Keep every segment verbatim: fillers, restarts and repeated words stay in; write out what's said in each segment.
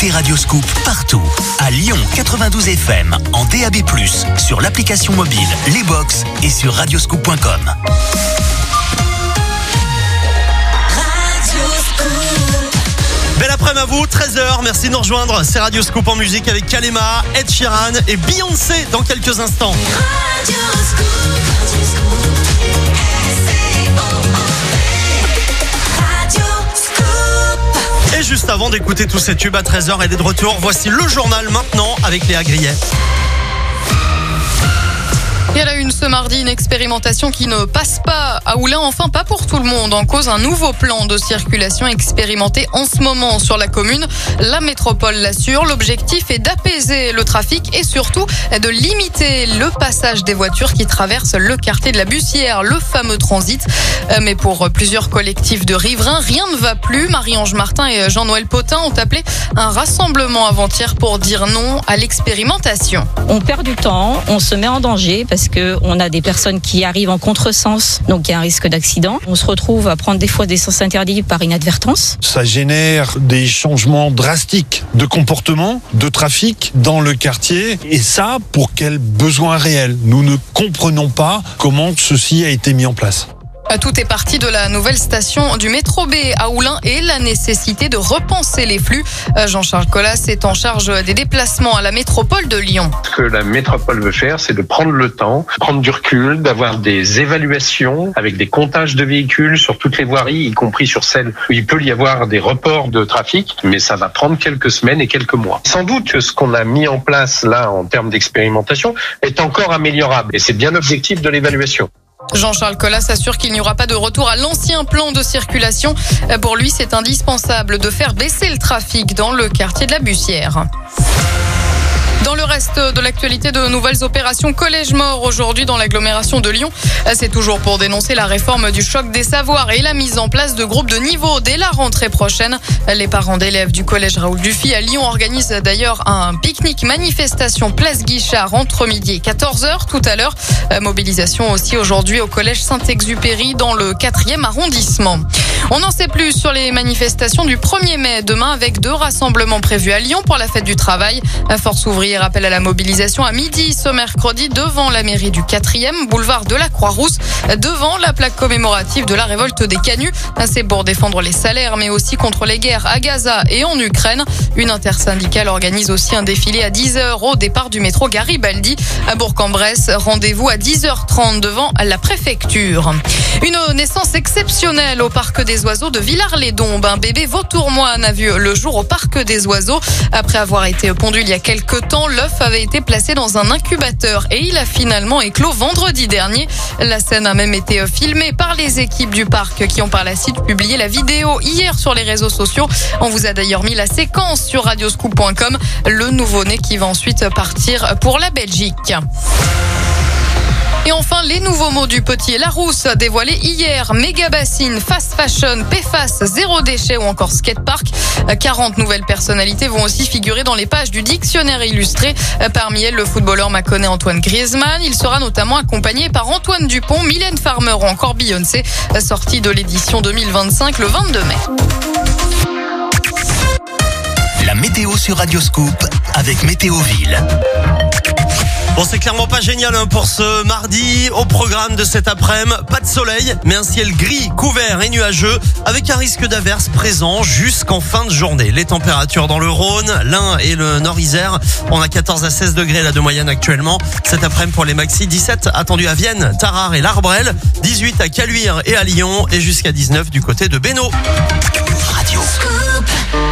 écoutez Radio Scoop partout. À Lyon quatre-vingt-douze F M, en D A B plus, sur l'application mobile, les box et sur radioscoop point com. Belle après-midi à vous, treize heures, merci de nous rejoindre. C'est Radio Scoop en musique avec Kalema, Ed Sheeran et Beyoncé dans quelques instants. Radio Scoop, Radio Scoop, Radio Scoop. Et juste avant d'écouter tous ces tubes à treize heures, elle est de retour. Voici le journal maintenant avec Léa Grillet. Et à la une ce mardi, une expérimentation qui ne passe pas à Oulin, enfin pas pour tout le monde. En cause, un nouveau plan de circulation expérimenté en ce moment sur la commune. La métropole l'assure, l'objectif est d'apaiser le trafic et surtout de limiter le passage des voitures qui traversent le quartier de la Bussière, le fameux transit. Mais pour plusieurs collectifs de riverains, rien ne va plus. Marie-Ange Martin et Jean-Noël Potin ont appelé un rassemblement avant-hier pour dire non à l'expérimentation. On perd du temps, on se met en danger parce qu'on a des personnes qui arrivent en contresens, donc il y a un risque d'accident. On se retrouve à prendre des fois des sens interdits par inadvertance. Ça génère des changements drastiques de comportement, de trafic dans le quartier. Et ça, pour quels besoins réels ? Nous ne comprenons pas comment ceci a été mis en place. Tout est parti de la nouvelle station du métro B à Oulin et la nécessité de repenser les flux. Jean-Charles Collas est en charge des déplacements à la métropole de Lyon. Ce que la métropole veut faire, c'est de prendre le temps, prendre du recul, d'avoir des évaluations avec des comptages de véhicules sur toutes les voiries, y compris sur celles où il peut y avoir des reports de trafic, mais ça va prendre quelques semaines et quelques mois. Sans doute que ce qu'on a mis en place là en termes d'expérimentation est encore améliorable et c'est bien l'objectif de l'évaluation. Jean-Charles Collas assure qu'il n'y aura pas de retour à l'ancien plan de circulation. Pour lui, c'est indispensable de faire baisser le trafic dans le quartier de la Bussière. Dans le reste de l'actualité, de nouvelles opérations collège mort aujourd'hui dans l'agglomération de Lyon. C'est toujours pour dénoncer la réforme du choc des savoirs et la mise en place de groupes de niveau dès la rentrée prochaine. Les parents d'élèves du collège Raoul Dufy à Lyon organisent d'ailleurs un pique-nique manifestation place Guichard entre midi et quatorze heures tout à l'heure. Mobilisation aussi aujourd'hui au collège Saint-Exupéry dans le quatrième arrondissement. On n'en sait plus sur les manifestations du premier mai demain avec deux rassemblements prévus à Lyon pour la fête du travail. Force ouvrière appelle à la mobilisation à midi ce mercredi devant la mairie du quatrième, boulevard de la Croix-Rousse, devant la plaque commémorative de la révolte des Canuts. C'est pour défendre les salaires mais aussi contre les guerres à Gaza et en Ukraine. Une intersyndicale organise aussi un défilé à dix heures au départ du métro Garibaldi. À Bourg-en-Bresse, rendez-vous à dix heures trente devant la préfecture. Une naissance exceptionnelle au parc des oiseaux de Villars-les-Dombes. Un bébé vautour moine a vu le jour au parc des oiseaux. Après avoir été pondu il y a quelques temps, l'œuf avait été placé dans un incubateur et il a finalement éclos vendredi dernier. La scène a même été filmée par les équipes du parc qui ont par la suite publié la vidéo hier sur les réseaux sociaux. On vous a d'ailleurs mis la séquence sur radioscoop point com. Le nouveau-né qui va ensuite partir pour la Belgique. Et enfin, les nouveaux mots du Petit et Larousse dévoilés hier. Méga bassine, fast fashion, P F A S, zéro déchet ou encore skatepark. quarante nouvelles personnalités vont aussi figurer dans les pages du dictionnaire illustré. Parmi elles, le footballeur maconnais Antoine Griezmann. Il sera notamment accompagné par Antoine Dupont, Mylène Farmer ou encore Beyoncé, sortie de l'édition deux mille vingt-cinq le vingt-deux mai. La météo sur Radio Scoop avec Météoville. Bon, c'est clairement pas génial hein, pour ce mardi. Au programme de cet après-midi, pas de soleil, mais un ciel gris, couvert et nuageux, avec un risque d'averse présent jusqu'en fin de journée. Les températures dans le Rhône, l'Ain et le Nord-Isère, on a quatorze à seize degrés là de moyenne actuellement. Cet après-midi pour les maxi, dix-sept attendus à Vienne, Tarare et l'Arbrel, dix-huit à Caluire et à Lyon, et jusqu'à dix-neuf du côté de Bénaud. Radio Scoop.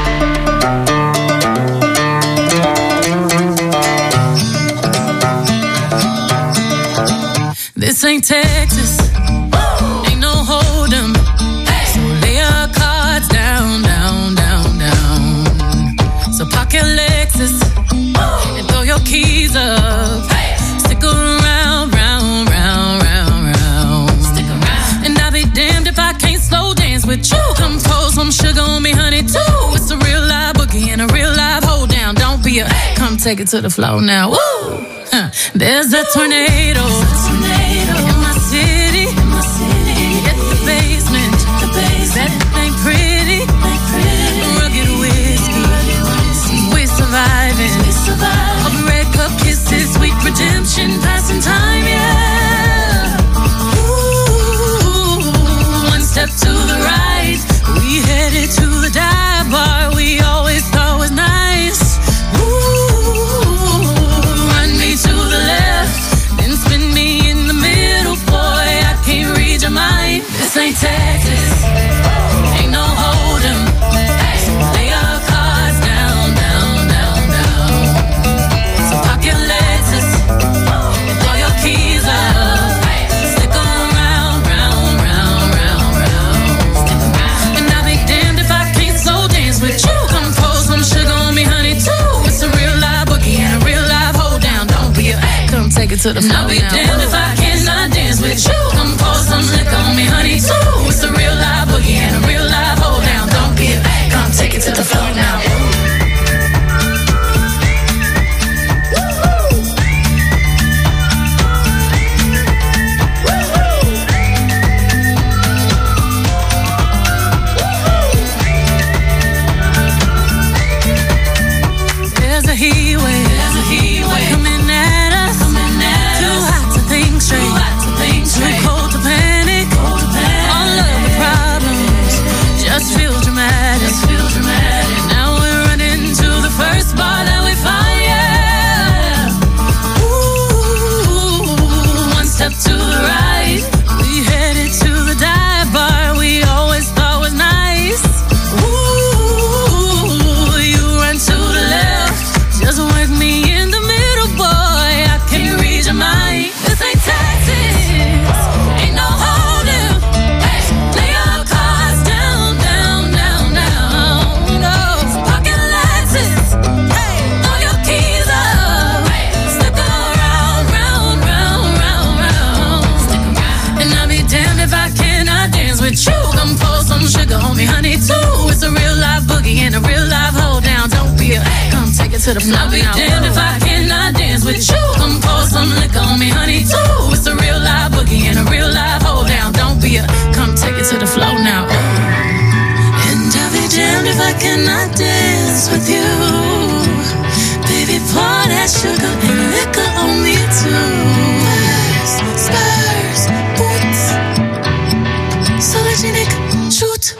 This ain't Texas, ain't no hold'em. So lay your cards down, down, down, down. So park your Lexus and throw your keys up. Stick around, round, round, round, round. Stick around. And I'll be damned if I can't slow dance with you. Come pour some sugar on me, honey, too. It's a real live boogie and a real live hold down. Don't be a, come take it to the floor now. Woo! Huh. There's a tornado. In my city, in my city, at the basement, the basement. That ain't pretty, ain't pretty. Rugged whiskey, rugged whiskey. ain't Texas. Ain't no hold'em. So lay your cards down, down, down, down. So pack your Lexus and throw your keys up. Stick 'em round, round, round, round, round. And I'll be damned if I can't slow dance with you. Come pour some sugar on me, honey, too. It's a real live boogie and a real live hold down. Don't be a come take it to the floor. I'll be damned if I cannot dance with you. Come pour some liquor on me, honey, too. It's a real live boogie and a real live hold down. Don't be a come take it to the floor now. There's a heat wave, there's a heat wave coming at us, coming at too us. Hot to think straight, too hot to think straight, too cold to panic, cold to panic. All of the problems just feel dramatic, just feel dramatic. Now we're running to the first bar that we find, yeah. Ooh, one step to the right, we headed to the dive bar we always thought was nice. Ooh, you run to the left. Just work me in the middle, boy. I can't read your mind. This ain't Texas. Ain't no hold'em. Hey, lay your cards down, down, down, down. No, pocket Lexus. Hey, throw your keys up. Stick around, round, round, round, round. Stick around. And I'll be damned if I cannot dance with you. Come pour some sugar on me, honey, too. It's a real live boogie and a real live hold down. Don't be a come take it to the floor. I'll be damned if I cannot dance with you. Come pour some liquor on me, honey, too. It's a real live boogie and a real live hold down. Don't be a come take it to the floor now. And I'll be damned if I cannot dance with you. Baby, pour that sugar and liquor on me too. Spurs, boots, Sologenic, shoot.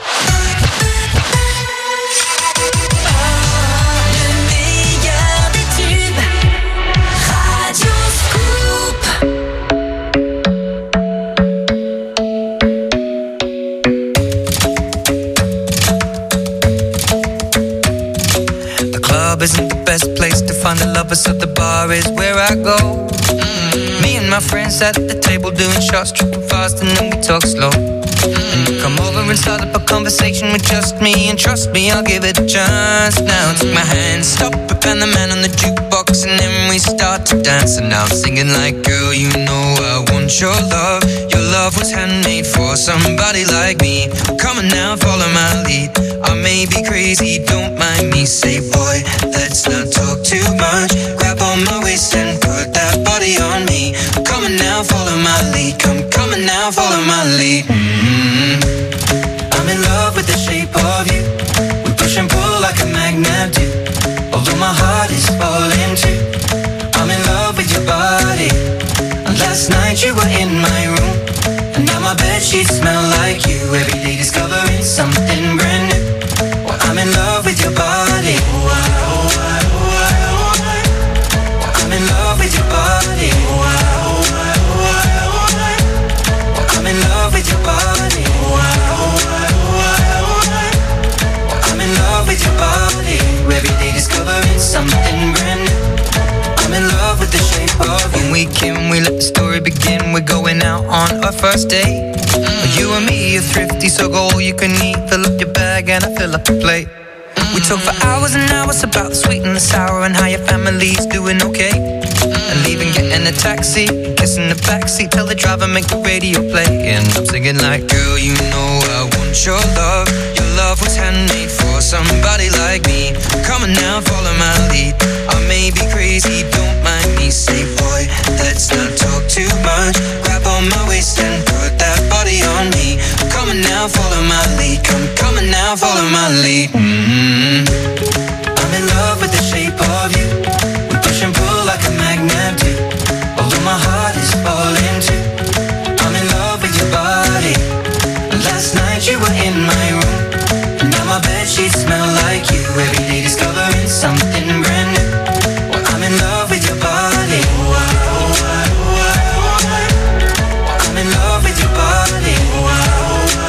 Isn't the best place to find the lovers, so the bar is where I go. Mm-hmm. Me and my friends at the table doing shots, tripping fast, and then we talk slow. Mm-hmm. And you come over and start up a conversation with just me, and trust me, I'll give it a chance. Now take my hand, stop it, and the man on the jukebox, and then we start to dance. And now I'm singing like, girl, you know I want your love. Your love was handmade for somebody like me. Come on now, follow my lead. I may be crazy, don't mind me. Say, boy, let's not talk too much. Grab on my waist and put that body on me. Come on now, follow my lead. Come, come on now, follow my lead. Mm-hmm. I'm in love with the shape of you. We push and pull like a magnet do. Although my heart is falling too. I'm in love with your body. And last night you were in my room, and now my bedsheets smell like you. Every day discovering something brand new. Well, I'm in love with your body. Oh, I, oh, I, oh, I, oh, I. Well, I'm in love with your body. Oh, I, oh, I, oh, I, oh, I. Well, I'm in love with your body. Oh, I, oh, I, oh, I, oh, I. Well, I'm in love with your body. Every day discovering something brand new. I'm in love with the shape of you. When we came, we let the story begin. We're going out on our first date. Mm. You and me are thrifty, so go all you can eat. Fill up your bag and I fill up the plate. Mm. We talk for hours and hours about the sweet and the sour, and how your family's doing okay. Mm. And leaving, getting a taxi, kissing the backseat, tell the driver make the radio play. And I'm singing like, girl, you know I want your love. Your love was handmade for somebody like me. Come on now, follow my lead. I may be crazy, don't mind me. Say, boy, let's not talk too much. Grab on my waist and put that body on me. Come on now, follow my lead. Come, come on now, follow my lead. Mm-hmm. I'm in love with the shape of you. We push and pull like a magnet do. Although my heart is falling too. I'm in love with your body. Last night you were in my room, and now my bedsheets smell like you. Every day discovering something brand new. Well, I'm in love with your body. Oh, I, oh, I, oh, I, oh, I. Well, I'm in love with your body. Oh, I, oh,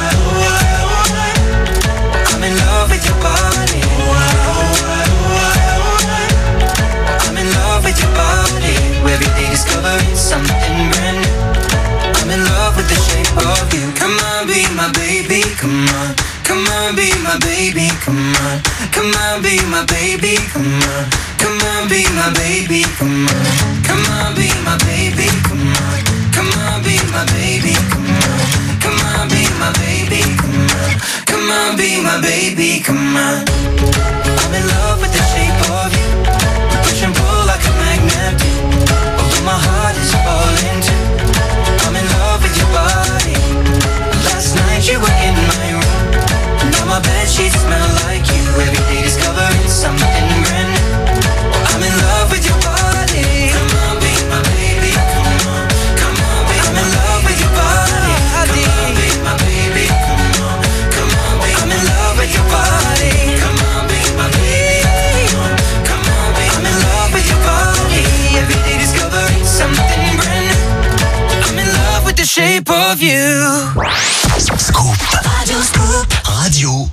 baby, come on. Come on, be my baby, come on. Come on, be my baby, come on. Come on, be my baby, come on. Come on, be my baby, come on. Come on, be my baby, come on. Come on, be my baby, come on. Come on, be my baby, come on. I'm in love with the shape of you. We push and pull like a magnet do. Although my heart is falling too. I'm in love with your body. Last night you were in my room. Now my bedsheets smell like you. Every day discovering something brand new. I'm in love with your body. Come on, be my baby. Come on, come on, be I'm in love with your body. Come on, be my baby. Come on, come on, be I'm in love with your body. Come on, be my baby. Come on, come on, be I'm in love with your body. Every day discovering something brand new. I'm in love with the shape of you. Scoop. Radio Scoop. Radio.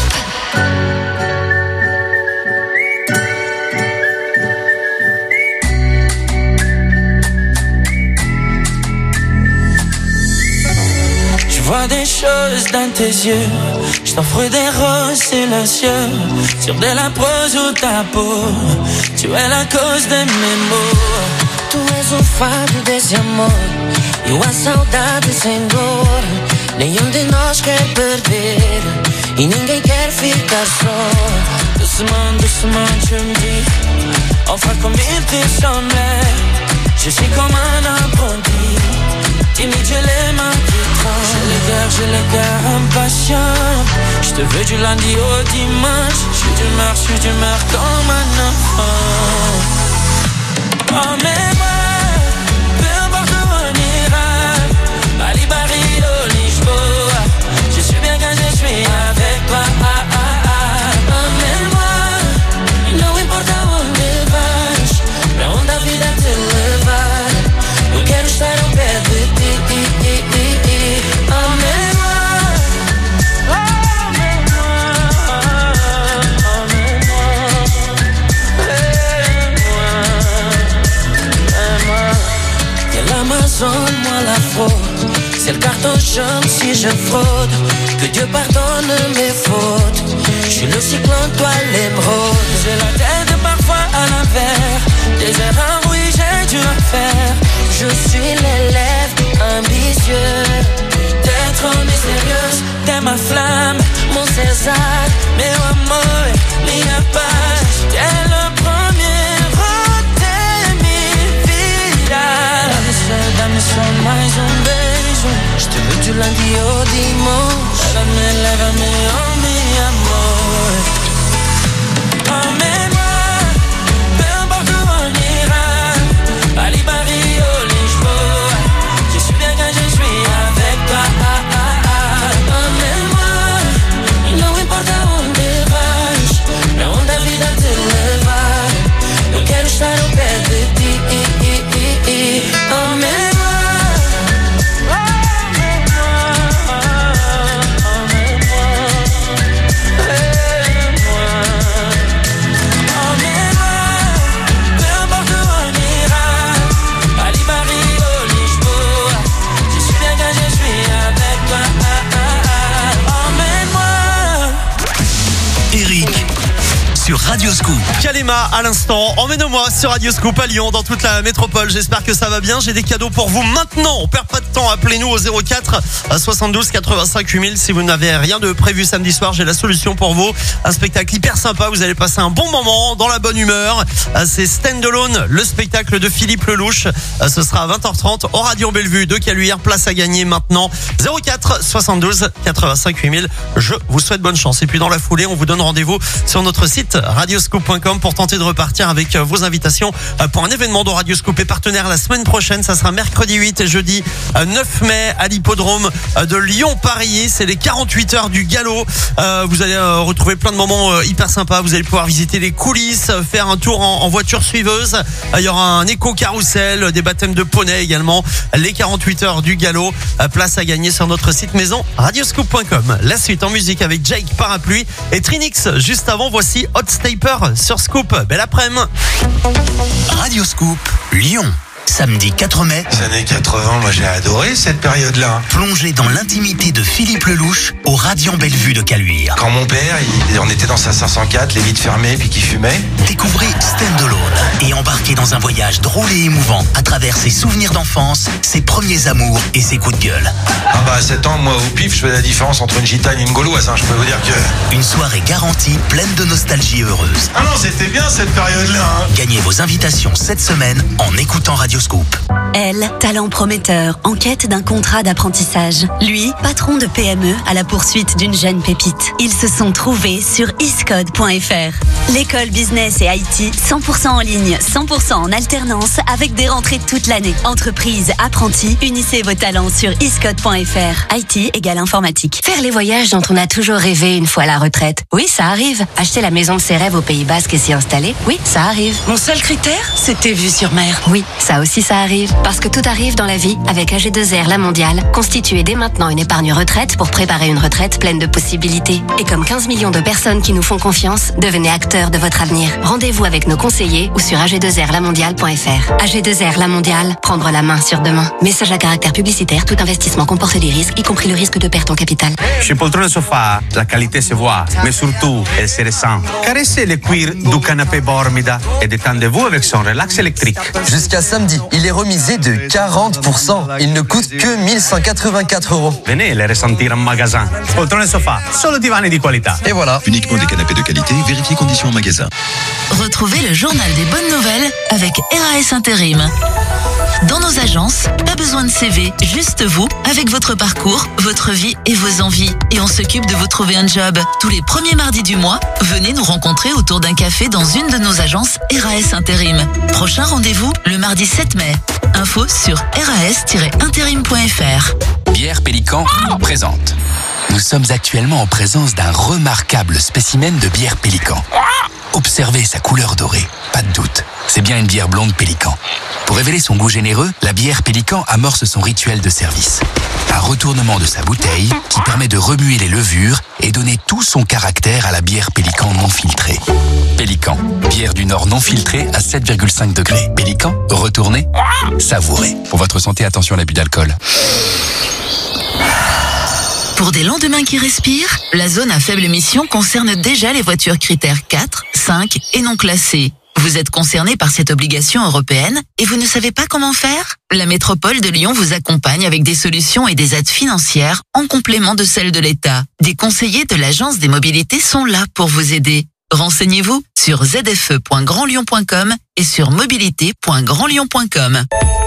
Je vois des choses dans tes yeux. Je t'offre des roses silencieux. Sur de la prose ou ta peau. Tu es la cause de mes maux. Tu és o fado desse amor e a saudade sem dor. Nenhum de nós quer perder e ninguém quer ficar só. Doucement, doucement, tu me dis enfin comme il te semblait. Je suis comme un apprenti. Timide, j'ai les mains qui tremblent. J'ai le cœur, j'ai le cœur impatient. Je te veux du lundi au dimanche. Je suis d'humeur, je suis d'humeur comme un enfant. Emmène-moi, peu importe où on ira. Bali, Barilo, Lisboa. Je suis bien quand je suis avec toi. Ah, ah, ah. Emmène-moi, não importa onde vais, pra onde a vida te levar. Eu quero estar ao pé de ti. Emmène-moi, l'Amazone, moi la fraude. C'est le carton jaune si je fraude. Que Dieu pardonne mes fautes. Je suis le cyclone, toi l'émeraude. J'ai la tête parfois à l'envers. Des erreurs, oui, j'ai dû en faire. Je suis l'élève ambitieux. T'es trop mystérieuse, t'es ma flamme, mon César. Meu amor, minha paz. T'es le premier rote vida. Dá-me só mais um beijo. Je te veux du lundi au dimanche. Lève-me, lève-me, oh mi amor. Emmène-moi, peu importe où on ira. Bali, Barrio, Lisboa. Je suis bien quand je suis avec toi. Ah, ah, ah. Emmène-moi, não importa onde vais, pra onde a vida te levar. Eu quero estar ao pé de ti. Emmène-moi. Sur Radio Scoop. Kalema à l'instant, emmène-moi sur Radio Scoop à Lyon, dans toute la métropole. J'espère que ça va bien. J'ai des cadeaux pour vous maintenant. On perd pas de temps. Appelez-nous au zéro quatre soixante-douze quatre-vingt-cinq huit mille. Si vous n'avez rien de prévu samedi soir, j'ai la solution pour vous. Un spectacle hyper sympa. Vous allez passer un bon moment, dans la bonne humeur. C'est Stand Alone, le spectacle de Philippe Lelouch. Ce sera à vingt heures trente au Radion Bellevue de Caluire. Place à gagner maintenant. zéro quatre soixante-douze quatre-vingt-cinq huit mille. Je vous souhaite bonne chance. Et puis dans la foulée, on vous donne rendez-vous sur notre site radioscoop point com pour tenter de repartir avec vos invitations pour un événement dont Radio Scoop est partenaire la semaine prochaine. Ça sera mercredi huit et jeudi neuf mai à l'hippodrome de Lyon-Paris. C'est les quarante-huit heures du galop. Vous allez retrouver plein de moments hyper sympas. Vous allez pouvoir visiter les coulisses, faire un tour en, en voiture suiveuse. Il y aura un éco-carrousel, des baptêmes de poney également. Les quarante-huit heures du galop. Place à gagner sur notre site maison radioscoop point com. La suite en musique avec Jake Parapluie et Trinix. Juste avant, voici Hot Stepper sur Scoop. Belle après-midi. Radio Scoop, Lyon. Samedi quatre mai, Les années quatre-vingts, moi j'ai adoré cette période-là. plongez dans l'intimité de Philippe Lelouch au Radiant Bellevue de Caluire. Quand mon père, il, on était dans sa cinq cent quatre, les vitres fermées, puis qu'il fumait. Découvrez Stand Alone et embarquez dans un voyage drôle et émouvant à travers ses souvenirs d'enfance, ses premiers amours et ses coups de gueule. Ah bah à sept ans, moi au pif, je fais la différence entre une gitane et une gauloise, hein, je peux vous dire que... Une soirée garantie, pleine de nostalgie heureuse. Ah non, c'était bien cette période-là, hein. Gagnez vos invitations cette semaine en écoutant Radio Scoop. Elle, talent prometteur, en quête d'un contrat d'apprentissage. Lui, patron de P M E à la poursuite d'une jeune pépite. Ils se sont trouvés sur iscode point f r. L'école business et I T, cent pour cent en ligne, cent pour cent en alternance, avec des rentrées toute l'année. Entreprise, apprentis, unissez vos talents sur iscode point f r. I T égale informatique. Faire les voyages dont on a toujours rêvé une fois à la retraite. Oui, ça arrive. Acheter la maison de ses rêves au Pays Basque et s'y installer. Oui, ça arrive. Mon seul critère, c'était vue sur mer. Oui, ça aussi ça arrive. Parce que tout arrive dans la vie. Avec A G deux R La Mondiale, constituez dès maintenant une épargne retraite pour préparer une retraite pleine de possibilités. Et comme quinze millions de personnes qui nous font confiance, devenez acteurs de votre avenir. Rendez-vous avec nos conseillers ou sur A G deux R la mondiale point f r. A G deux R La Mondiale, prendre la main sur demain. Message à caractère publicitaire, tout investissement comporte des risques, y compris le risque de perte en capital. Chez Poltrone Sofa, la qualité se voit, mais surtout, elle se ressent. Caressez le cuir du canapé Bormida et détendez-vous avec son relax électrique. Jusqu'à samedi, il est remisé de quarante pour cent. Il ne coûte que mille cent quatre-vingt-quatre euros. Venez les ressentir en magasin. Poltrone Sofa, solo divani di qualità. Et voilà. Uniquement des canapés de qualité, vérifiez conditions en magasin. Retrouvez le journal des bonnes nouvelles avec R A S Intérim. Dans nos agences, pas besoin de C V, juste vous, avec votre parcours, votre vie et vos envies. Et on s'occupe de vous trouver un job. Tous les premiers mardis du mois, venez nous rencontrer autour d'un café dans une de nos agences R A S Intérim. Prochain rendez-vous, le mardi sept mai. Info sur r a s tiret intérim point f r. Bière Pélican présente. Nous sommes actuellement en présence d'un remarquable spécimen de bière Pélican. Observez sa couleur dorée, pas de doute. C'est bien une bière blonde Pélican. Pour révéler son goût généreux, la bière Pélican amorce son rituel de service. Un retournement de sa bouteille qui permet de remuer les levures et donner tout son caractère à la bière Pélican non filtrée. Pélican, bière du Nord non filtrée à sept virgule cinq degrés. Pélican, retournez, savourez. Pour votre santé, attention à l'abus d'alcool. Pour des lendemains qui respirent, la zone à faible émission concerne déjà les voitures critères quatre, cinq et non classées. Vous êtes concerné par cette obligation européenne et vous ne savez pas comment faire? La métropole de Lyon vous accompagne avec des solutions et des aides financières en complément de celles de l'État. Des conseillers de l'Agence des mobilités sont là pour vous aider. Renseignez-vous sur z f e point grand lyon point com et sur mobilité point grand lyon point com.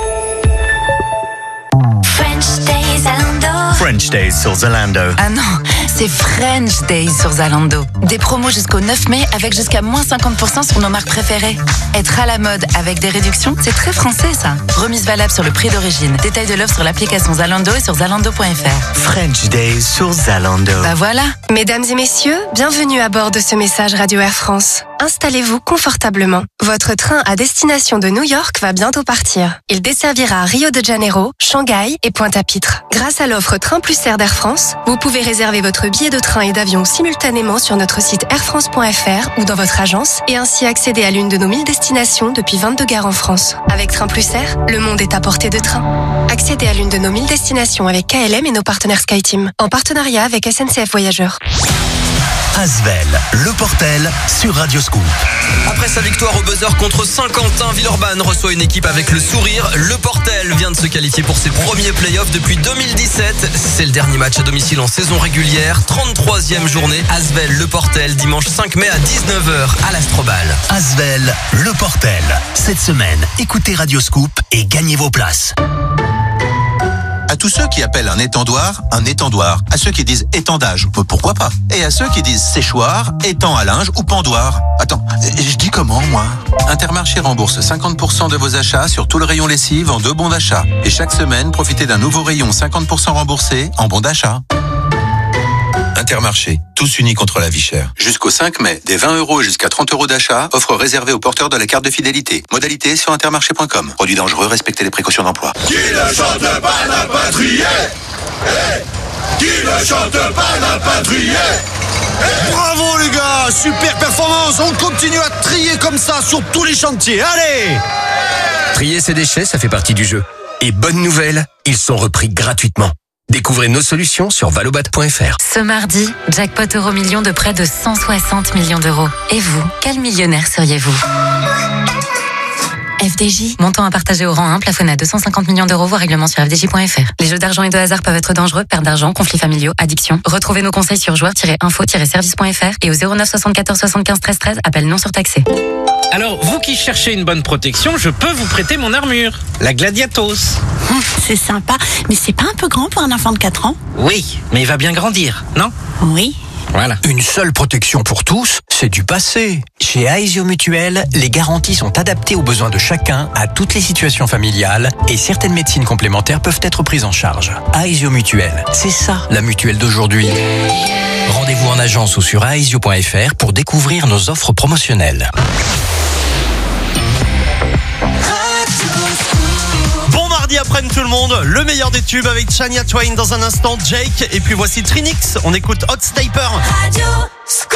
French Days Zalando. French Days sur Zalando. Ah non, c'est French Days sur Zalando. Des promos jusqu'au neuf mai avec jusqu'à moins cinquante pour cent sur nos marques préférées. Être à la mode avec des réductions, c'est très français ça. Remise valable sur le prix d'origine. Détail de l'offre sur l'application Zalando et sur zalando point f r. French Days sur Zalando. Bah voilà. Mesdames et messieurs, bienvenue à bord de ce message Radio Air France. Installez-vous confortablement. Votre train à destination de New York va bientôt partir. Il desservira Rio de Janeiro, Shanghai et Pointe-à-Pitre. Grâce à l'offre Train Plus Air d'Air France, vous pouvez réserver votre billet de train et d'avion simultanément sur notre site air france point f r ou dans votre agence et ainsi accéder à l'une de nos mille destinations depuis vingt-deux gares en France. Avec Train Plus Air, le monde est à portée de train. Accédez à l'une de nos mille destinations avec K L M et nos partenaires SkyTeam, en partenariat avec S N C F Voyageurs. Asvel, Le Portel sur Radio Scoop. Après sa victoire au buzzer contre Saint-Quentin, Villeurbanne reçoit une équipe avec le sourire. Le Portel vient de se qualifier pour ses premiers playoffs depuis deux mille dix-sept. C'est le dernier match à domicile en saison régulière. trente-troisième journée. Asvel, Le Portel, dimanche cinq mai à dix-neuf heures à l'Astrobal. Asvel, Le Portel. Cette semaine, écoutez Radio Scoop et gagnez vos places. À tous ceux qui appellent un étendoir, un étendoir. À ceux qui disent étendage, pourquoi pas. Et à ceux qui disent séchoir, étang à linge ou pendoir. Attends, je dis comment, moi? Intermarché rembourse cinquante pour cent de vos achats sur tout le rayon lessive en deux bons d'achat. Et chaque semaine, profitez d'un nouveau rayon cinquante pour cent remboursé en bons d'achat. Intermarché, tous unis contre la vie chère. Jusqu'au cinq mai, des vingt euros et jusqu'à trente euros d'achat, offre réservée aux porteurs de la carte de fidélité. Modalité sur intermarché point com. Produit dangereux, respectez les précautions d'emploi. Qui ne chante pas n'a pas trié. Hey, qui ne chante pas n'a pas trié. Bravo les gars, super performance. On continue à trier comme ça sur tous les chantiers. Allez! Trier ses déchets, ça fait partie du jeu. Et bonne nouvelle, ils sont repris gratuitement. Découvrez nos solutions sur valobat point f r. Ce mardi, jackpot euro million de près de cent soixante millions d'euros. Et vous, quel millionnaire seriez-vous ? F D J, montant à partager au rang un, plafonné à deux cent cinquante millions d'euros, voire règlement sur f d j point f r. Les jeux d'argent et de hasard peuvent être dangereux, perte d'argent, conflits familiaux, addiction. Retrouvez nos conseils sur joueurs tiret info tiret service point f r et au zéro neuf soixante-quatorze soixante-quinze treize treize, appel non surtaxé. Alors, vous qui cherchez une bonne protection, je peux vous prêter mon armure, la Gladiatos. Hum, c'est sympa, mais c'est pas un peu grand pour un enfant de quatre ans ? Oui, mais il va bien grandir, non ? Oui. Voilà. Une seule protection pour tous, c'est du passé. Chez Aesio Mutuel, les garanties sont adaptées aux besoins de chacun, à toutes les situations familiales, et certaines médecines complémentaires peuvent être prises en charge. Aesio Mutuel, c'est ça la mutuelle d'aujourd'hui. Rendez-vous en agence ou sur aesio point f r pour découvrir nos offres promotionnelles. Bon mardi après-midi tout le monde, le meilleur des tubes avec Shania Twain dans un instant, Jake, et puis voici Trinix, on écoute Hot Stepper. Radio Scoop.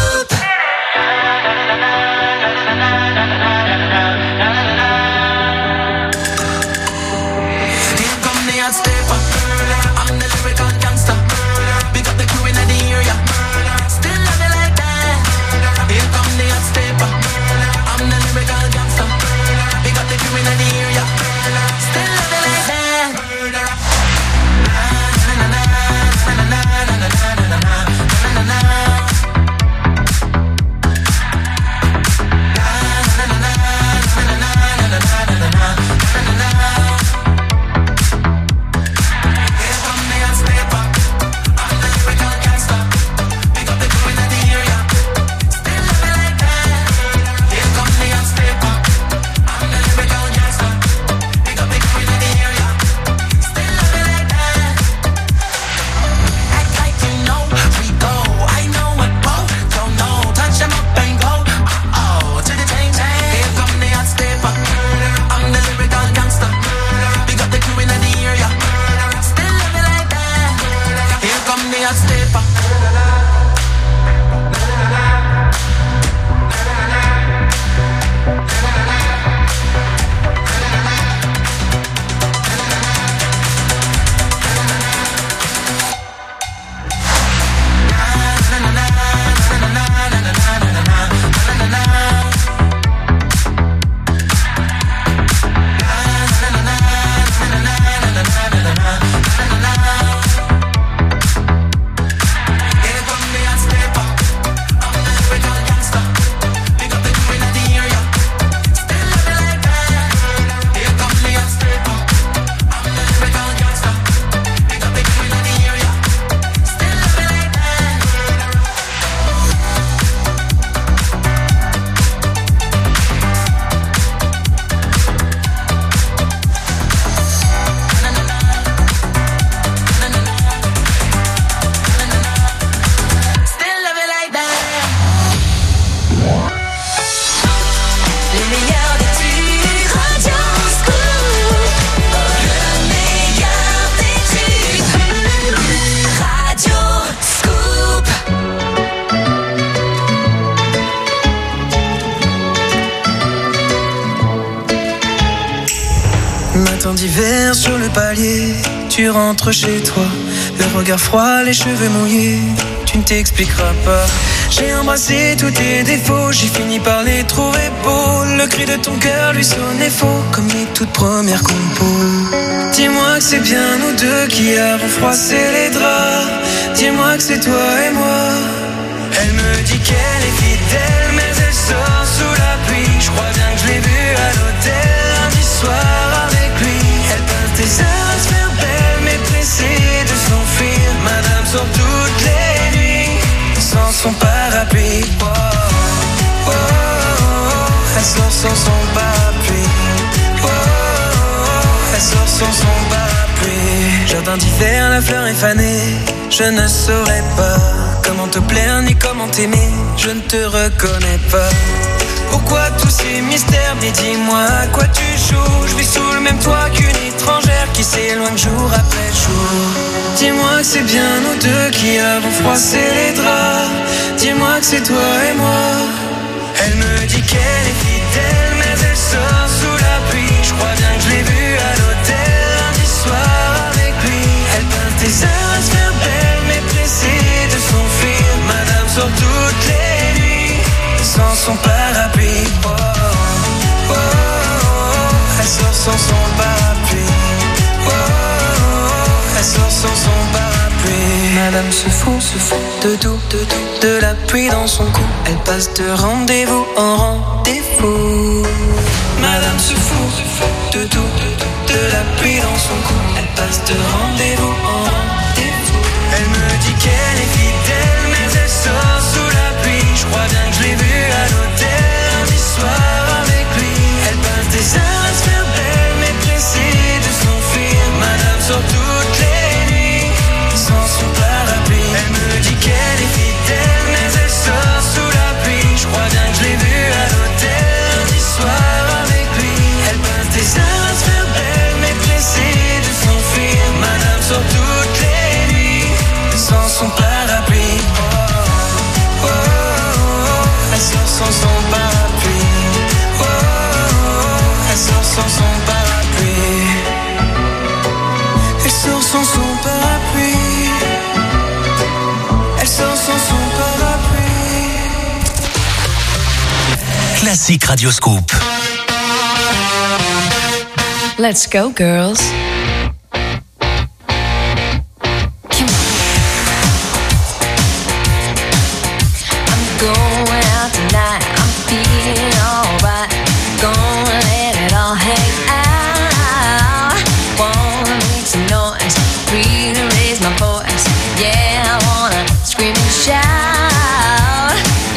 Matin d'hiver sur le palier, tu rentres chez toi, le regard froid, les cheveux mouillés, tu ne t'expliqueras pas. J'ai embrassé tous tes défauts, j'ai fini par les trouver beaux. Le cri de ton cœur lui sonnait faux, comme les toutes premières compos. Dis-moi que c'est bien nous deux qui avons froissé les draps. Dis-moi que c'est toi et moi. Elle me dit qu'elle est fidèle, mais elle sort sous la pluie. Je crois bien que je l'ai vue à l'hôtel lundi soir avec lui. Elle passe des heures à se faire belle, mais pressée de s'enfuir. Madame sort toutes les nuits sans son parapluie. Oh, oh, oh, oh. Elle sort sans son parapluie. Oh, oh, oh. Elle sort sans son parapluie. Jardin d'hiver, la fleur est fanée. Je ne saurais pas comment te plaire ni comment t'aimer. Je ne te reconnais pas. Pourquoi tous ces mystères? Mais dis-moi à quoi tu joues. Je vis sous le même toit qu'une étrangère qui s'éloigne jour après jour. Dis-moi que c'est bien nous deux qui avons froissé les draps. Dis-moi que c'est toi et moi. Elle me dit qu'elle est fidèle, mais elle sort sous la pluie. Je crois bien que je l'ai vue à l'hôtel lundi soir avec lui. Elle peint tes heures à se faire belle, mais pressée de s'enfuir. Madame sort toutes les nuits sans son parapluie. Oh, oh, oh, oh. Elle sort sans son parapluie. Oh, oh, oh. Elle sort sans son parapluie. Madame se fout, se fout de tout, de tout, de la pluie dans son cou. Elle passe de rendez-vous en rendez-vous. Madame se fout, se fout de tout, de tout, de la pluie dans son cou. Elle passe de rendez-vous en rendez-vous. Elle me dit qu'elle est fidèle, mais elle sort sous la pluie. Je crois bien que je l'ai vue à l'hôtel lundi soir avec lui. Elle passe des heures à se faire belle, mais pressée de s'enfuir. Madame sort toutes les nuits sans son parapluie. Elle me dit qu'elle est fidèle, mais elle sort sous la pluie. Je crois bien que je l'ai vue à l'hôtel lundi soir avec lui. Elle passe des heures à se faire belle, mais pressée de s'enfuir. Madame sort toutes les nuits sans son parapluie. Oh, oh, oh, oh. Elle sort sans son parapluie. Oh, oh, oh. Elle sort sans son parapluie. Elle sort sans son parapluie. Elle sort sans son parapluie. Classique Radio Scoop. Let's go, girls. Going out tonight, I'm feeling alright. Gonna let it all hang out. Wanna make some noise, really raise my voice. Yeah, I wanna scream and shout.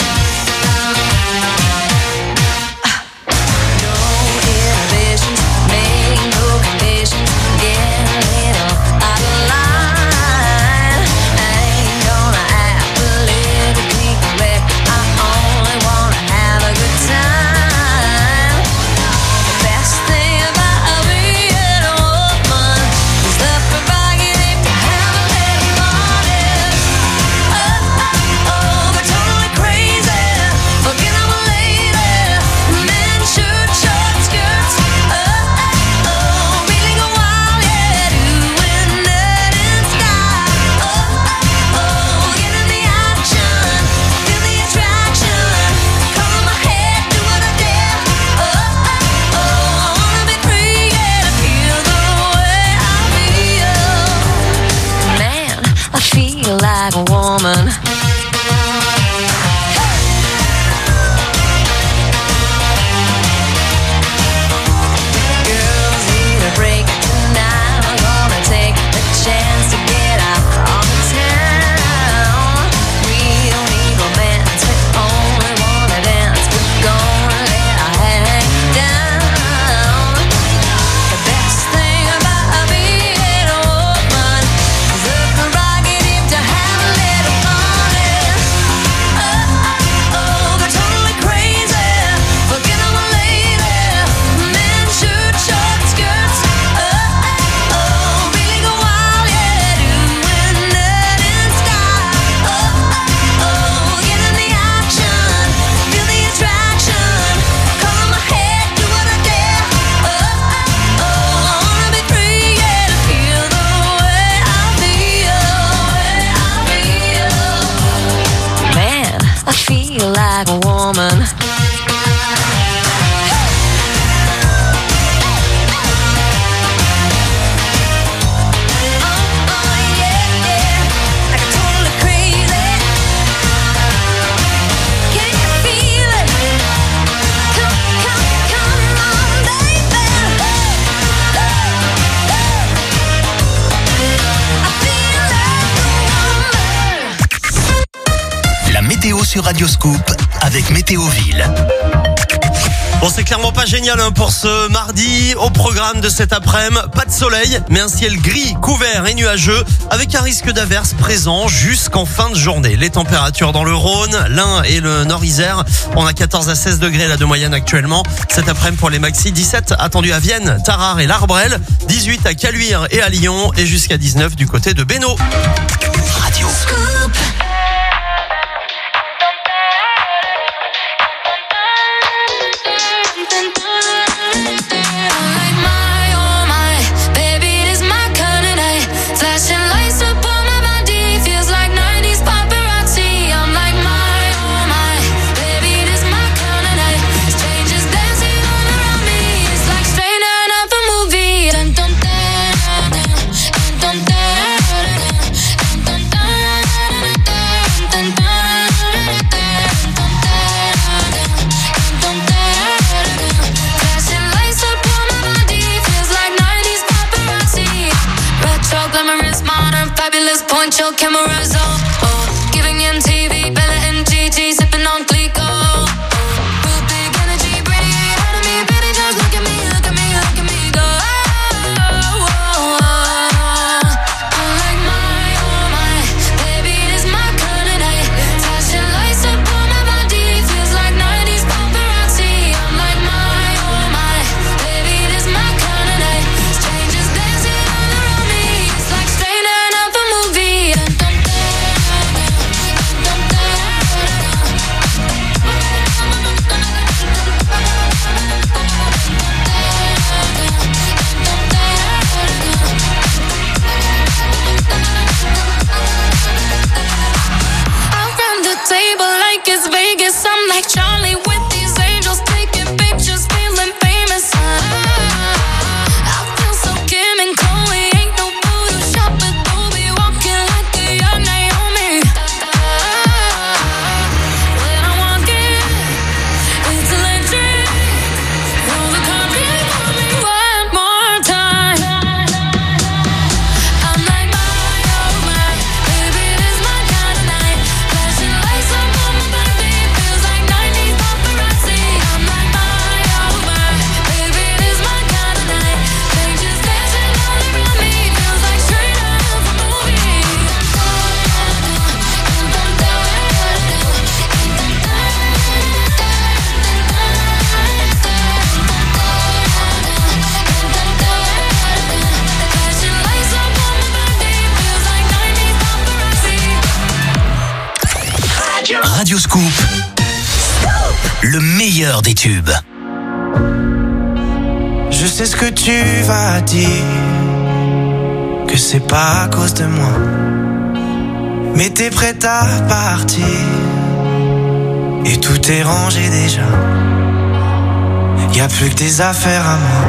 No inhibitions, make no conditions. Get a little out of line. I ain't gonna act politically correct. I only wanna have a good time. The best thing about being a woman is the prerogative to have a little money. Oh, oh, oh, they're totally crazy. Fucking I'm a lady. Men shirt, short skirts. Oh, oh, oh, really go wild, yeah, doing that in style. Oh, oh, oh, get in the action, feel the attraction. Color my head, do what I dare. Oh, oh, oh, I wanna be free, yeah, to feel the way I feel. Man, I feel like a woman. Girls need a break tonight. I'm gonna take a chance to get out on the town. We don't need romance, we only wanna dance. We're gonna let our hair hang down. The best thing about being a woman is the prerogative to have a little money. Oh, oh, oh, they're totally crazy. Fucking I'm a lady. Men shirt, short skirts. Oh, oh, oh, really go wild, yeah, doing that in style. Oh, oh, oh, get in the action, feel the attraction. Color my head, do what I dare. Oh, oh, oh, I wanna be free, yeah, to feel the way I feel, way I feel. Man, I feel like a woman. La météo sur Radio Scoop avec Météoville. Bon, c'est clairement pas génial hein, pour ce mardi. Au programme de cet après-midi, pas de soleil, mais un ciel gris, couvert et nuageux, avec un risque d'averse présent jusqu'en fin de journée. Les températures dans le Rhône, l'Ain et le Nord-Isère, on a quatorze à seize degrés là de moyenne actuellement. Cet après-midi pour les maxi, dix-sept attendus à Vienne, Tarare et l'Arbrel, dix-huit à Caluire et à Lyon, et jusqu'à dix-neuf du côté de Bénaud. Radio. Poncho cameras on, oh, giving M T V, Bella and Gigi, sipping on Clico. Real big energy, radiate out of me, baby, just look at me, look at me, look at me go. Oh, oh, oh. I'm like my, oh my, baby, this my kind of night. Flashing lights up on my body, feels like nineties paparazzi. I'm like my, oh my, baby, this my kind of night. Strangers dancing all around me, it's like straight out of a movie. Table like it's Vegas. I'm like Charlie with these angels, taking pictures, feeling famous. I feel so Kim and Chloe, ain't no Photoshop, but Adobe, walking like a young Naomi. When I walk in, it's electric. Roll the carpet for me one more time. I'm like my, oh my, baby, this my kind of night. Flashing lights up on my body, feels like nineties paparazzi. I'm like my, oh my, baby, this my kind of night. Strangers dancing all around me, feels like straight out of a movie. Flashing lights up on my body, feels like nineties paparazzi. Radio Scoop. Le meilleur des tubes. Je sais ce que tu vas dire, que c'est pas à cause de moi. Mais t'es prête à partir, et tout est rangé déjà. Y a plus que tes affaires à moi.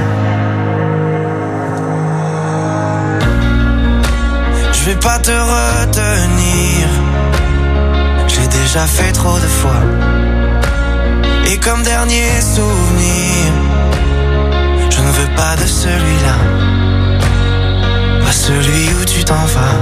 Je vais pas te retenir, j'ai déjà fait trop de fois. Et comme dernier souvenir, je ne veux pas de celui-là, pas celui où tu t'en vas.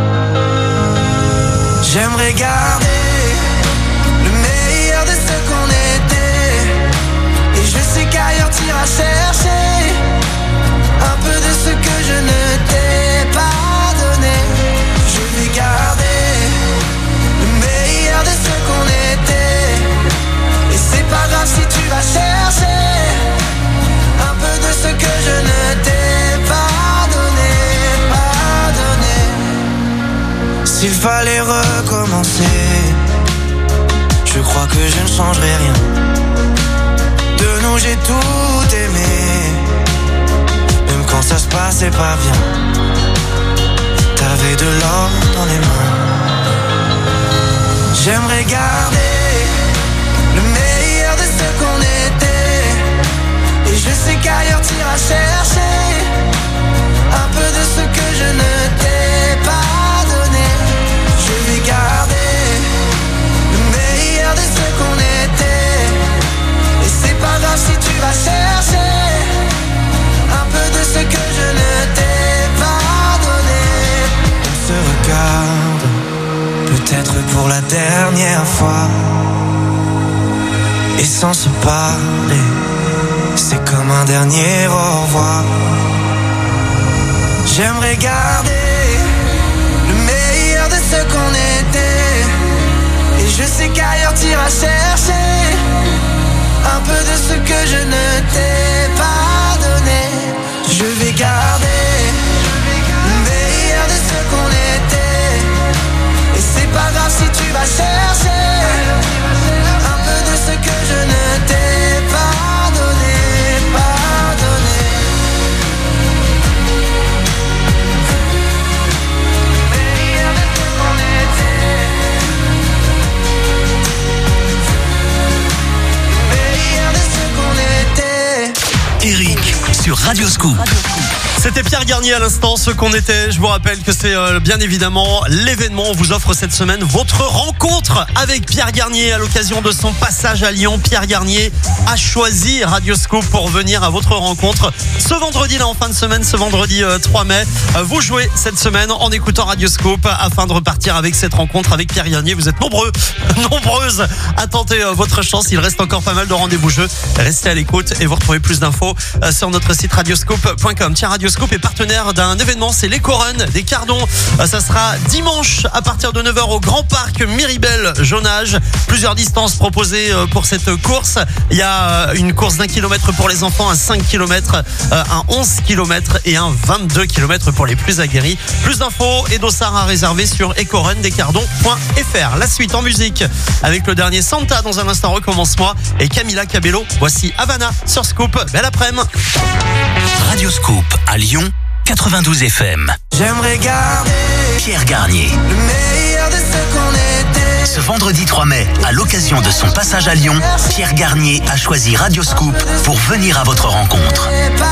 J'aimerais garder le meilleur de ce qu'on était, et je sais qu'ailleurs t'iras chercher un peu de ce que je ne t'ai pas donné. Je vais garder le meilleur de ce qu'on était, et c'est pas grave si tu vas chercher un peu de ce que je ne t'ai pas donné, pas donné. S'il fallait recommencer, je crois que je ne changerai rien. De nous j'ai tout aimé, même quand ça se passait pas bien. T'avais de l'or dans les mains. J'aimerais garder le meilleur de ce qu'on était, et je sais qu'ailleurs t'iras chercher un peu de ce que je ne t'ai pas donné. Je vais garder le meilleur de ce qu'on était, et c'est pas grave si tu vas chercher un peu de ce que je ne t'ai pas donné. On se regarde, peut-être pour la dernière fois, et sans se parler, c'est comme un dernier au revoir. J'aimerais garder le meilleur de ce qu'on était. Et je sais qu'ailleurs t'iras chercher un peu de ce que je ne t'ai pas donné. Je vais garder le meilleur de ce qu'on était. Et c'est pas grave si tu vas chercher un peu de ce que je ne t'ai pas donné, pas donné. Le meilleur de ce qu'on était. Le meilleur de ce qu'on était. Eric sur Radio Scoop. C'était Pierre Garnier à l'instant, ce qu'on était. Je vous rappelle que c'est euh, bien évidemment l'événement. On vous offre cette semaine votre rencontre avec Pierre Garnier à l'occasion de son passage à Lyon. Pierre Garnier a choisi Radio Scoop pour venir à votre rencontre ce vendredi là en fin de semaine, ce vendredi euh, trois mai. Euh, vous jouez cette semaine en écoutant Radio Scoop afin de repartir avec cette rencontre avec Pierre Garnier. Vous êtes nombreux, nombreuses à tenter euh, votre chance. Il reste encore pas mal de rendez-vous jeux. Restez à l'écoute et vous retrouvez plus d'infos euh, sur notre site radioscoop point com. Tiens, Radio Scoop est partenaire d'un événement, c'est l'Eco-Run des Cardons. Ça sera dimanche à partir de neuf heures au Grand Parc Miribel-Jonage. Plusieurs distances proposées pour cette course. Il y a une course d'un kilomètre pour les enfants, un cinq kilomètres, un onze kilomètres et un vingt-deux kilomètres pour les plus aguerris. Plus d'infos et dossards à réserver sur ecorun des cardons point f r. La suite en musique avec le dernier Santa dans un instant, recommence-moi, et Camila Cabello. Voici Havana sur Scoop. Belle après-midi. Radio Scoop à Lyon, quatre-vingt-douze F M. J'aimerais garder Pierre Garnier. le meilleur de ce qu'on était. Ce vendredi trois mai, à l'occasion de son passage à Lyon, Pierre Garnier a choisi Radio Scoop pour venir à votre rencontre.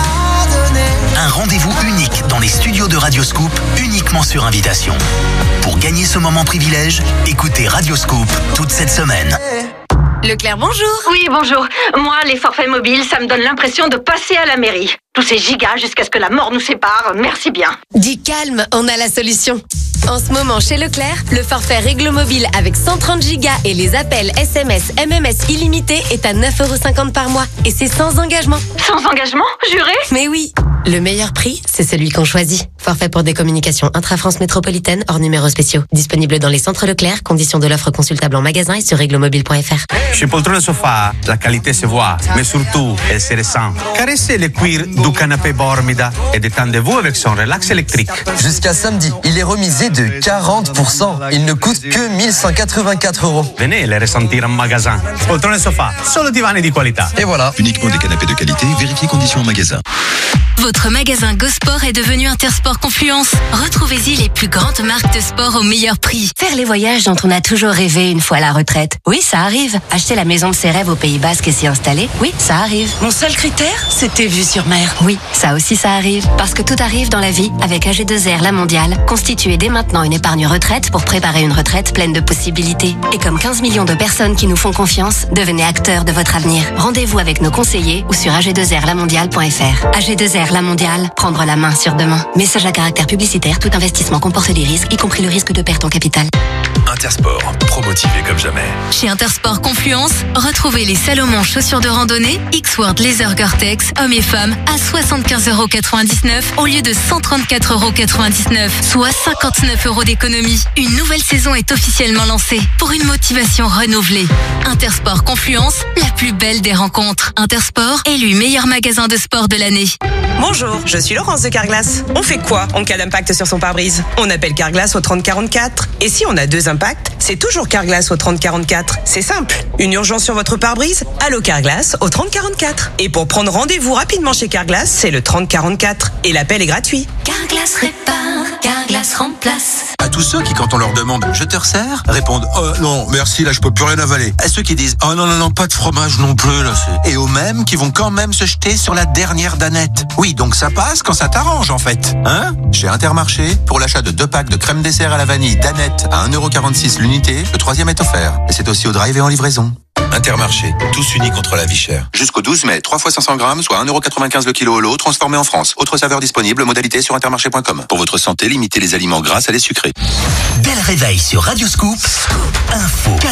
Un rendez-vous unique dans les studios de Radio Scoop, uniquement sur invitation. Pour gagner ce moment privilège, écoutez Radio Scoop toute cette semaine. Leclerc, bonjour. Oui, bonjour. Moi, les forfaits mobiles, ça me donne l'impression de passer à la mairie. Tous ces gigas jusqu'à ce que la mort nous sépare, merci bien. Dis calme, on a la solution. En ce moment, chez Leclerc, le forfait Réglo Mobile avec cent trente gigas et les appels S M S, M M S illimités est à neuf euros cinquante par mois. Et c'est sans engagement. Sans engagement, juré? Mais oui. Le meilleur prix, c'est celui qu'on choisit. Forfait pour des communications intra-France métropolitaine hors numéros spéciaux. Disponible dans les centres Leclerc. Conditions de l'offre consultable en magasin et sur reglomobile point f r. Chez Poltrone Sofa, la qualité se voit, mais surtout, elle se ressent. Caressez le cuir du canapé Bormida et détendez-vous avec son relax électrique. Jusqu'à samedi, il est remisé de quarante pour cent. Il ne coûte que mille cent quatre-vingt-quatre euros. Venez le ressentir en magasin. Poltrone Sofa, solo divani di qualità. Et voilà. Uniquement des canapés de qualité, vérifiez conditions en magasin. Votre magasin GoSport est devenu Intersport Confluence. Retrouvez-y les plus grandes marques de sport au meilleur prix. Faire les voyages dont on a toujours rêvé une fois à la retraite. Oui, ça arrive. Acheter la maison de ses rêves au Pays Basque et s'y installer. Oui, ça arrive. Mon seul critère, c'était vue sur mer. Oui, ça aussi ça arrive. Parce que tout arrive dans la vie avec A G deux R La Mondiale. Constituez dès maintenant une épargne retraite pour préparer une retraite pleine de possibilités. Et comme quinze millions de personnes qui nous font confiance, devenez acteurs de votre avenir. Rendez-vous avec nos conseillers ou sur a g deux r la mondiale point f r. A G deux R La Mondiale, prendre la main sur demain. Message à caractère publicitaire, tout investissement comporte des risques, y compris le risque de perte en capital. Intersport, promotivé comme jamais. Chez Intersport Confluence, retrouvez les Salomon chaussures de randonnée, X-Word Laser Gore-Tex, hommes et femmes, à soixante-quinze euros quatre-vingt-dix-neuf au lieu de cent trente-quatre euros quatre-vingt-dix-neuf, soit cinquante-neuf euros d'économie. Une nouvelle saison est officiellement lancée pour une motivation renouvelée. Intersport Confluence, la plus belle des rencontres. Intersport, élu meilleur magasin de sport de l'année. Bonjour, je suis Laurence de Carglass. On fait quoi en cas d'impact sur son pare-brise? On appelle Carglass au trente quarante-quatre. Et si on a deux impacts, c'est toujours Carglass au trente quarante-quatre. C'est simple. Une urgence sur votre pare-brise? Allô Carglass au trente quarante-quatre. Et pour prendre rendez-vous rapidement chez Carglass, c'est le trente quarante-quatre. Et l'appel est gratuit. Carglass répare, Carglass remplace. À tous ceux qui, quand on leur demande « je te resserre ?» répondent « oh non, merci, là je peux plus rien avaler ». À ceux qui disent « oh non, non, non, pas de fromage non plus, là c'est... » Et aux mêmes qui vont quand même se jeter sur la dernière danette. Oui, donc ça passe quand ça t'arrange en fait. Hein? Chez Intermarché, pour l'achat de deux packs de crème dessert à la vanille danette à un euro quarante-six l'unité, le troisième est offert. Et c'est aussi au drive et en livraison. Intermarché, tous unis contre la vie chère. Jusqu'au douze mai, trois fois cinq cents grammes, soit un euro quatre-vingt-quinze le kilo au lot, transformé en France. Autre saveur disponible, modalité sur intermarché point com. Pour votre santé, limitez les aliments gras à les sucrés. Bel réveil sur Radio Scoop. Info, cadeaux, bonne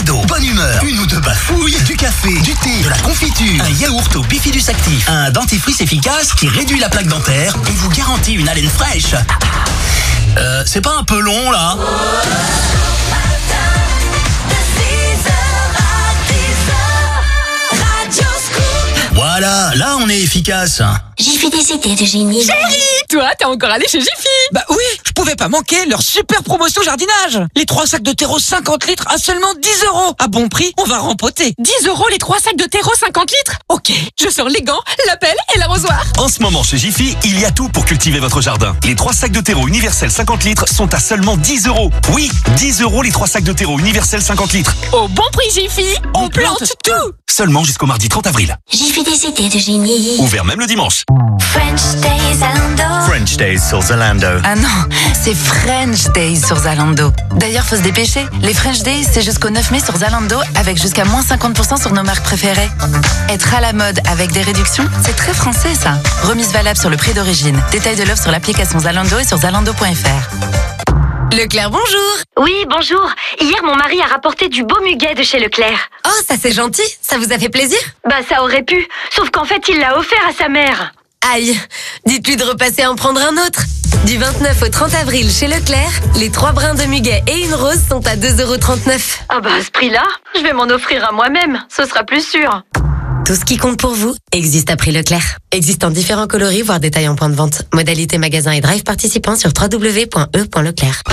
bonne humeur. Une ou deux bafouilles, du café, du thé, de la confiture, un yaourt au bifidus actif, un dentifrice efficace qui réduit la plaque dentaire et vous garantit une haleine fraîche. Euh, c'est pas un peu long là? Voilà, là on est efficace. J'ai fait des idées de génie. Chérie, toi, t'es encore allé chez Jiffy? Bah oui, je pouvais pas manquer leur super promotion jardinage. Les trois sacs de terreau cinquante litres à seulement dix euros. À bon prix, on va rempoter. dix euros les trois sacs de terreau cinquante litres? Ok, je sors les gants, la pelle et l'arrosoir. En ce moment chez Jiffy, il y a tout pour cultiver votre jardin. Les trois sacs de terreau universel cinquante litres sont à seulement dix euros. Oui, dix euros les trois sacs de terreau universel cinquante litres. Au bon prix Jiffy, on, on plante, plante tout. Seulement jusqu'au mardi trente avril. J'ai fait des idées de génie. Ouvert même le dimanche. French Days Zalando. French Days sur Zalando. Ah non, c'est French Days sur Zalando. D'ailleurs, faut se dépêcher. Les French Days, c'est jusqu'au neuf mai sur Zalando avec jusqu'à moins cinquante pour cent sur nos marques préférées. Être à la mode avec des réductions, c'est très français ça. Remise valable sur le prix d'origine. Détail de l'offre sur l'application Zalando et sur zalando point f r. Leclerc, bonjour. Oui, bonjour. Hier, mon mari a rapporté du beau muguet de chez Leclerc. Oh, ça c'est gentil. Ça vous a fait plaisir? Bah, ça aurait pu. Sauf qu'en fait, il l'a offert à sa mère. Aïe. Dites-lui de repasser en prendre un autre. Du vingt-neuf au trente avril chez Leclerc, les trois brins de muguet et une rose sont à deux euros trente-neuf. Ah bah, à ce prix-là, je vais m'en offrir à moi-même. Ce sera plus sûr. Tout ce qui compte pour vous existe à prix Leclerc. Existe en différents coloris, voire détails en point de vente. Modalité magasin et drive participants sur w w w point e point leclerc.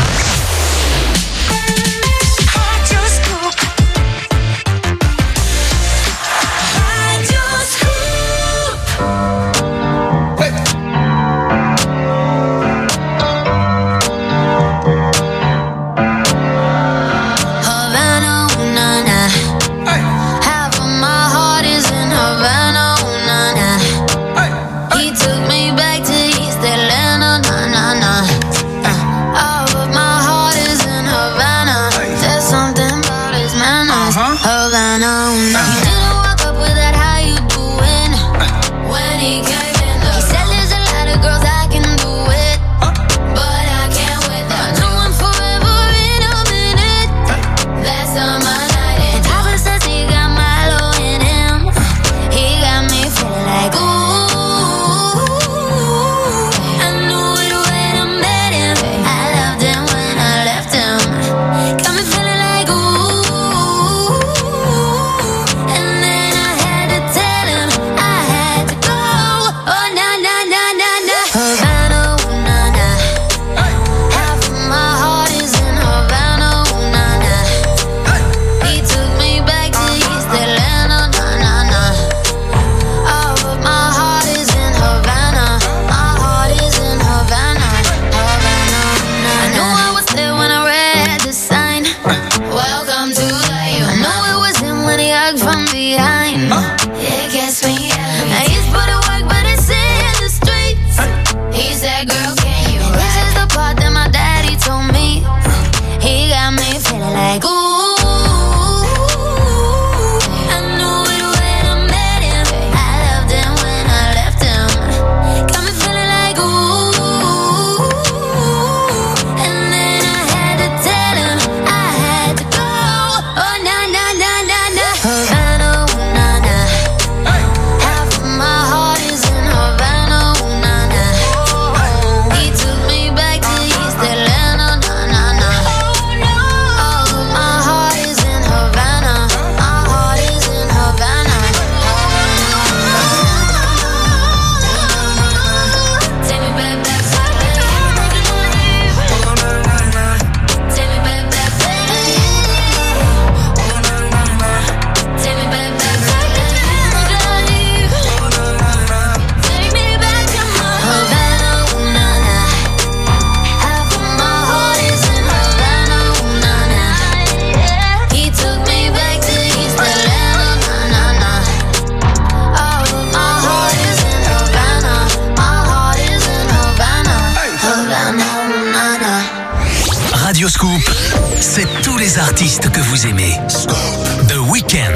Radioscoop, c'est tous les artistes que vous aimez. The Weeknd.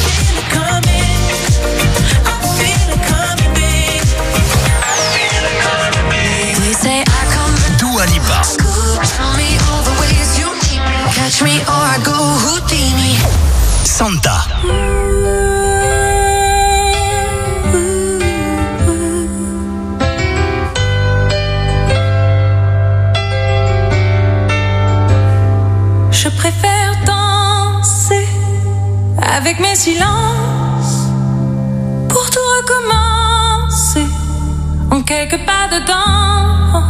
Dua Lipa. Santa. Je préfère danser avec mes silences pour tout recommencer en quelques pas dedans.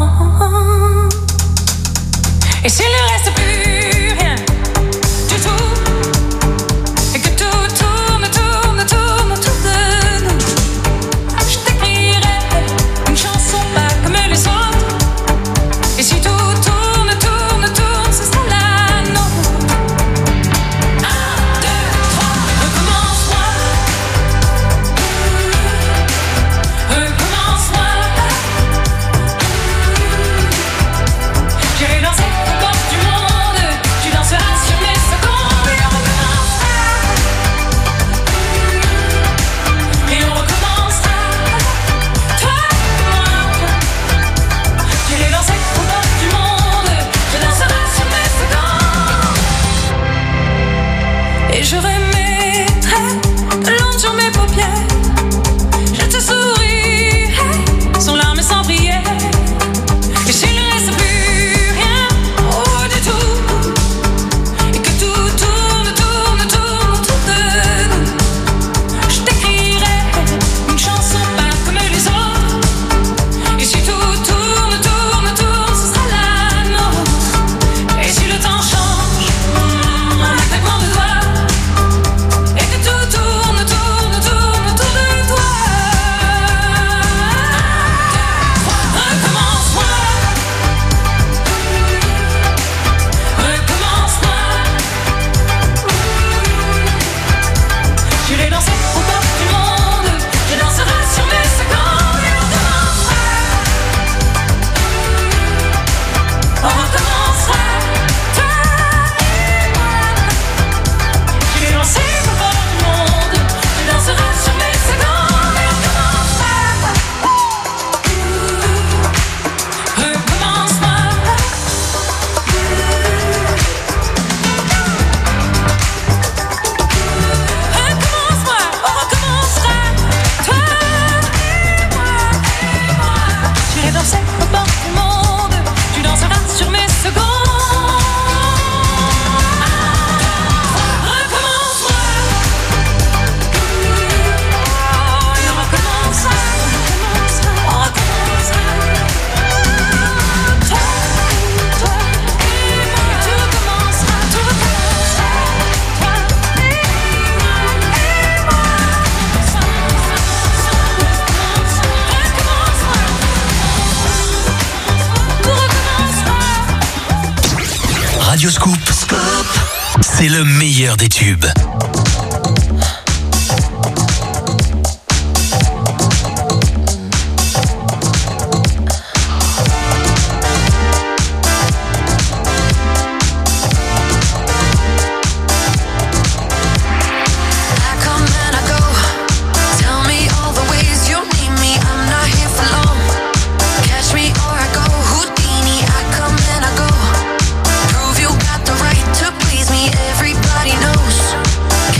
Et s'il ne reste plus rien du tout, et que tout tourne, tourne, tourne autour de nous, je t'écrirai une chanson pas comme les autres. Et si tout tourne, tourne, tourne, ce sera la nôtre. Un, deux, trois, recommence-moi. Recommence-moi. J'irai danser aux portes du monde. Tu danseras sur mes secondes. Et on recommencera. Et on recommencera. Toi et moi. J'irai danser aux portes du monde. Tu danseras sur mes secondes. Et je remettrai de l'ombre sur mes paupières. Je te sourirai sans larmes et sans prière. Et s'il ne reste plus rien, oh du tout, et que tout tourne, tourne, tourne autour de nous, je t'écrirai une chanson pas comme les autres. Et si tout tourne, tourne, tourne, ce sera la nôtre. Et si le temps change, mm, en un claquement de doigts, et que tout tourne, tourne, tourne autour de toi. Recommence-moi. Recommence-moi. J'irai danser aux portes du monde. Je danserai sur mes secondes. Et on recommencera. On recommencera. Toi et moi. J'irai danser aux portes du monde. Je danserai sur mes secondes. Et on recommencera. Recommence-moi. Recommence-moi, on recommencera. Toi et moi, et moi. J'irai danser aux portes du monde. Tu danseras sur mes secondes. Recommence-moi. Et on recommencera. On recommencera. Toi, toi et moi. Tout recommencera, tout recommencera. Toi et moi, et moi. Radio Scoop, c'est le meilleur des tubes. I come and I go. Tell me all the ways you need me. I'm not here for long. Catch me or I go Houdini. I come and I go. Prove you got the right to please me. Everybody knows.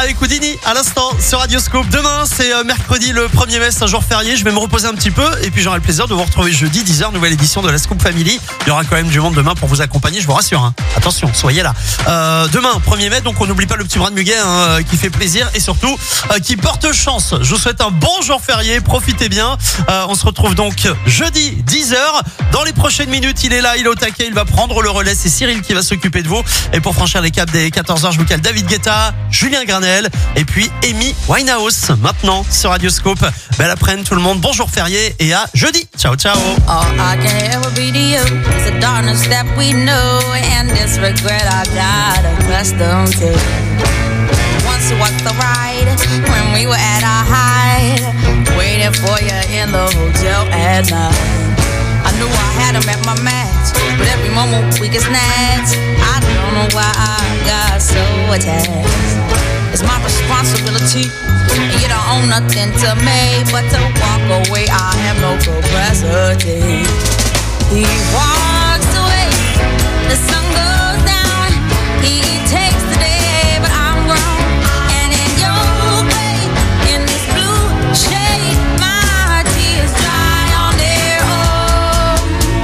avec Houdini à l'instant sur Radio Scoop. Demain, c'est euh, mercredi le premier mai, c'est un jour férié. Je vais me reposer un petit peu et puis j'aurai le plaisir de vous retrouver jeudi dix heures, nouvelle édition de la Scoop Family. Il y aura quand même du monde demain pour vous accompagner, je vous rassure. Hein. Attention, soyez là. Euh, demain, premier mai, donc on n'oublie pas le petit bras de muguet hein, qui fait plaisir et surtout euh, qui porte chance. Je vous souhaite un bon jour férié, profitez bien. Euh, on se retrouve donc jeudi dix heures. Dans les prochaines minutes, il est là, il est au taquet, il va prendre le relais. C'est Cyril qui va s'occuper de vous. Et pour franchir les caps des quatorze heures, je vous cale David Guetta, Julien Granel et puis Amy Winehouse maintenant sur Radio Scoop. Belle après-midi tout le monde, bonjour férié et à jeudi. Ciao ciao. All I can ever be to you is the darkness that we know and this regret I got accustomed to. Once it was the ride when we were at our height, waiting for you in the hotel at night. I knew I had him at my match, but every moment we get snatched. I don't know why I got so attached. It's my responsibility, and you don't own nothing to me but to walk away. I have no capacity. He walks away, the sun goes down. He takes the day, but I'm grown. And in your way, in this blue shade, my tears dry on their own.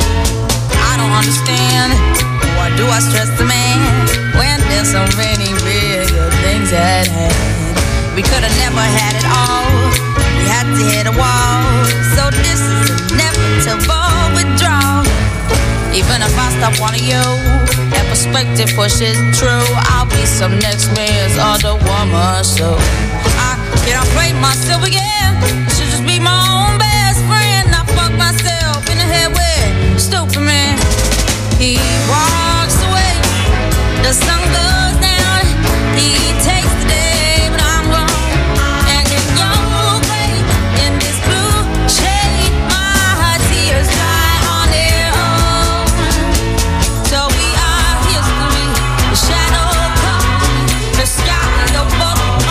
I don't understand, why do I stress the man when there's so many bigger things at hand? We could have never had it all, we had to hit a wall. So this is inevitable withdrawal. Even if I stop wanting you, that perspective pushes true. I'll be some next man's other woman, so I can't play myself again. I should just be my own best friend. I fuck myself in the head with stupid man. He walks away, the sun goes down. He takes the day, but I'm gone. And in your way, in this blue shade, my tears dry on their own. So we are history, the shadow comes, the sky above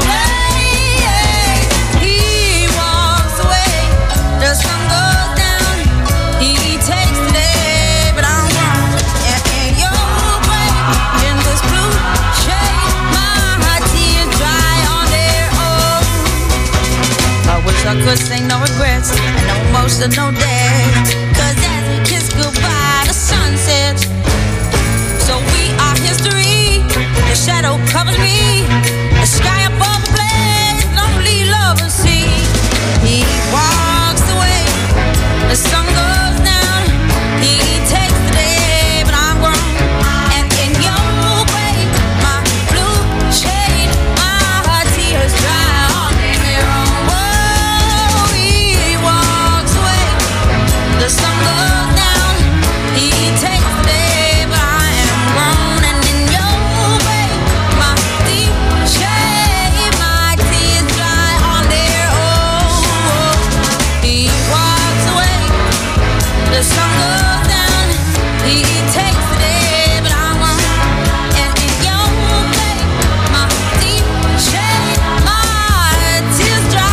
away. He walks away, the sun goes down. He takes the day, but I'm gone. And in your way, in this blue shade, my tears dry on their own. I wish I could say no regrets and no emotional debt. Cause as we kiss goodbye, the sun sets. So we are history, the shadow covers me. The sky above the blaze, lonely lovers see. He walks away, the sun goes down. He takes the day, but I'm grown. And in your way, my blue shade, my tears dry on their own. Whoa, he walks away, the sun goes down. He takes the day, but I am grown. And in your way, my deep shade, my tears dry on their own. He walks away, the sun goes down. He takes the day, but I'm gone. And in your way, my deep shade, my tears dry.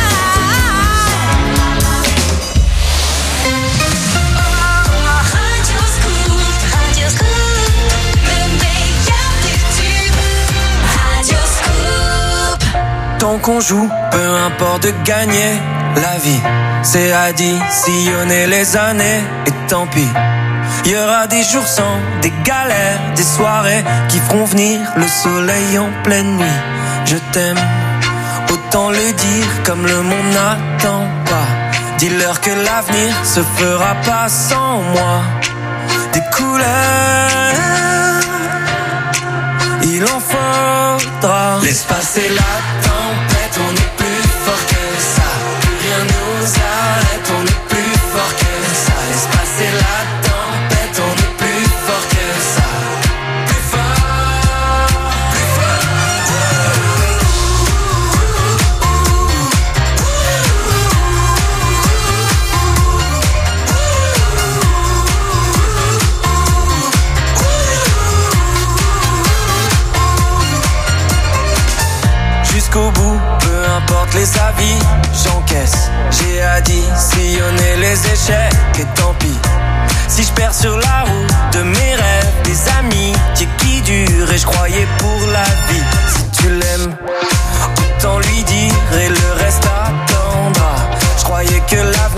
Radio Scoop, Radio Scoop, le meilleur des tubes. Radio Scoop. Tant qu'on joue, peu importe de gagner la vie, c'est additionner les années et tant pis. Il y aura des jours sans, des galères, des soirées qui feront venir le soleil en pleine nuit. Je t'aime, autant le dire comme le monde n'attend pas. Dis-leur que l'avenir se fera pas sans moi. Des couleurs, il en faudra. Laisse passer la tempête, on est plus fort que ça. Plus rien nous arrête, on est plus fort que ça. Laisse passer la tempête, on est plus fort que ça. Plus fort, plus jusqu'au bout, peu importe les avis, j'encaisse. J'ai additionné les échecs et tant pis. Si je perds sur la route de mes rêves, des amis qui durent et je croyais pour la vie. Si tu l'aimes, autant lui dire et le reste attendra. Je croyais que la